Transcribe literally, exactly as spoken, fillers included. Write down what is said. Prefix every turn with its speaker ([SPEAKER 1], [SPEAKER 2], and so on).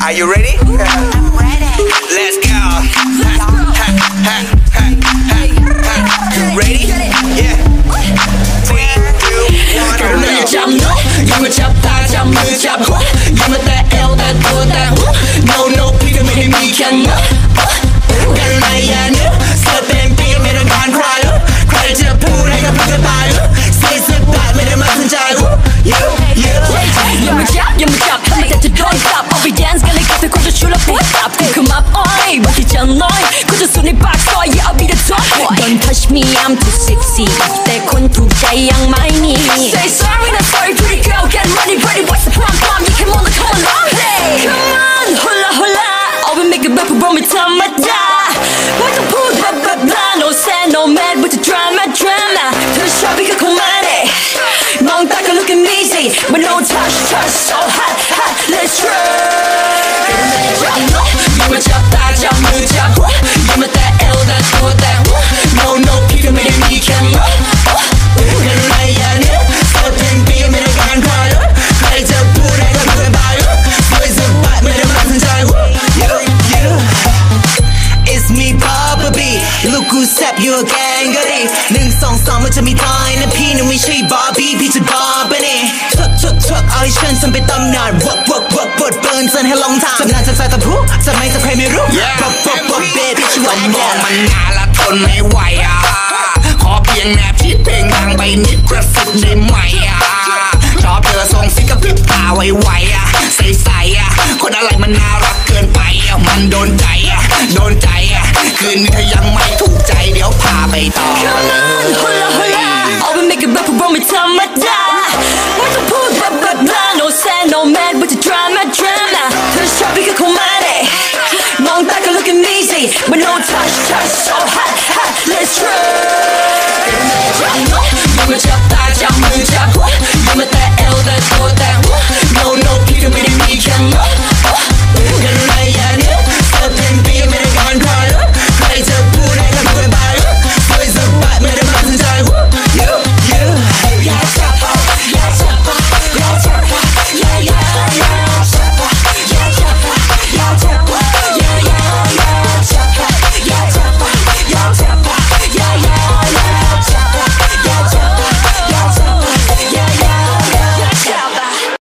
[SPEAKER 1] Are you ready?
[SPEAKER 2] I'm ready.
[SPEAKER 1] Let's go. You ready? Yeah. Three, two, one.
[SPEAKER 3] Girl, now you jump, no. You a chop, I jump, you chop. You with that L, that O, that no, no, pick a minute, me can no. Girl, now you know. Step and be a minute, man, cry. Cry to the pool, I got put the fire. Say some bad, minute, mustn't jive. You, you. You a chop, you a chop. I'm at the don't stop. I'll be dance, gonna get the quarter, shoot up, what's up? Come up, oi, but it's your noise. Cause the sunny back, so yeah, I'll be the top boy. Don't touch me, I'm too sexy. 내 콘 두 자양 많이. Say sorry, not sorry, pretty girl, get ready, ready. What's the prom prom? You came on the come along, hey. Come on, hola hola. I'll be making back for me time my die. What the put, blah blah blah. No sad, no mad with the drama, drama. To the shop, we can come on it. 멍 닦아 looking easy, but no touch, touch, so hot, hot. Let's try. You a chop, I jump, you chop. You with that L, that O, that no, no, pick a minute, me can go. Girl, now you know. Step and be a minute, can't cry. Cry to put it on the bio. So it's a bite, minute, mustn't jive. You, you. It's me, Papa B. Look who's up, you a gangery. 능 song song, much of me dying. And Pino, we she Bobby, beach a bobbing. Tuck, tuck, tuck, I shun some bit of nard. Work, work, work, work, burns on a long time. Some nights inside the pool, some nights I pray me room. Pop, pop, pop, baby, you want me.
[SPEAKER 4] มองมันหน้าละทนไม่ไหวอ่ะขอเพียงแนบชิดเพลงดังไปนิดกระซิบได้ไหมอ่ะชอบเธอส่งสิกระพริบตาไวๆอ่ะใสๆอ่ะคนอะไรมันน่ารักเกินไปอ่ะมันโดนใจอ่ะโดนใจอ่ะคืนนี้ถ้ายังไม่ถูกใจเดี๋ยวพาไปต่อเลย
[SPEAKER 3] Hola, hola. I'll be making back for me time I die. What the put, blah blah blah. No sad, no mad with the drama, drama.